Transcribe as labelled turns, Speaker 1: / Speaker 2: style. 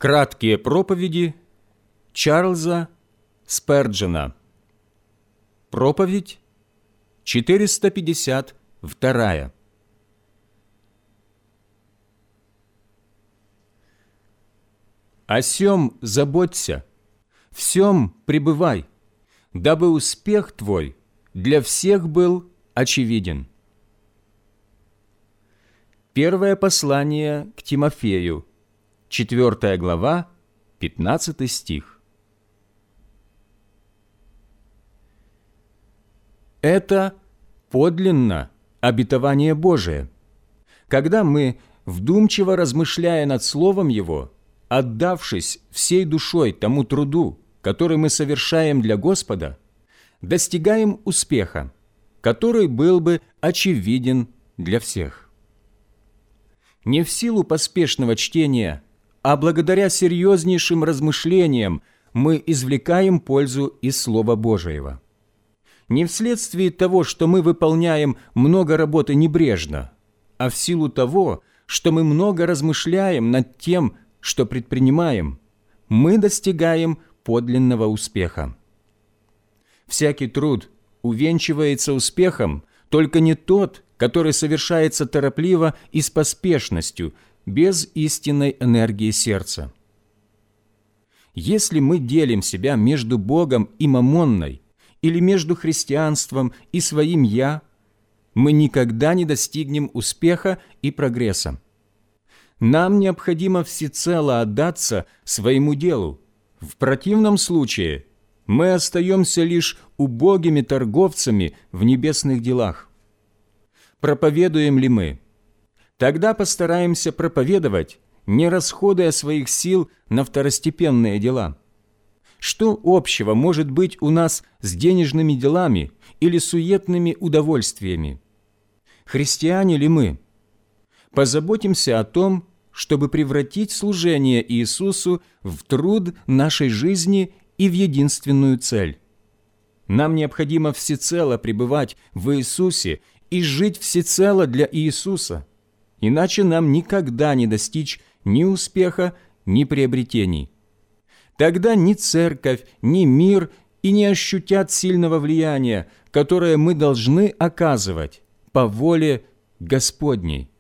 Speaker 1: Краткие проповеди Чарльза Сперджена. Проповедь 452. «О сем заботься, в сем пребывай, дабы успех твой для всех был очевиден». Первое послание к Тимофею, 4 глава, 15 стих. Это подлинно обетование Божие, когда мы, вдумчиво размышляя над Словом Его, отдавшись всей душой тому труду, который мы совершаем для Господа, достигаем успеха, который был бы очевиден для всех. Не в силу поспешного чтения, а благодаря серьезнейшим размышлениям мы извлекаем пользу из Слова Божьего. Не вследствие того, что мы выполняем много работы небрежно, а в силу того, что мы много размышляем над тем, что предпринимаем, мы достигаем подлинного успеха. Всякий труд увенчивается успехом, только не тот, который совершается торопливо и с поспешностью, без истинной энергии сердца. Если мы делим себя между Богом и маммонной, или между христианством и своим «я», мы никогда не достигнем успеха и прогресса. Нам необходимо всецело отдаться своему делу. В противном случае мы остаемся лишь убогими торговцами в небесных делах. Проповедуем ли мы? Тогда постараемся проповедовать, не расходуя своих сил на второстепенные дела. Что общего может быть у нас с денежными делами или суетными удовольствиями? Христиане ли мы? Позаботимся о том, чтобы превратить служение Иисусу в труд нашей жизни и в единственную цель. Нам необходимо всецело пребывать в Иисусе и жить всецело для Иисуса, иначе нам никогда не достичь ни успеха, ни приобретений. Тогда ни церковь, ни мир и не ощутят сильного влияния, которое мы должны оказывать по воле Господней.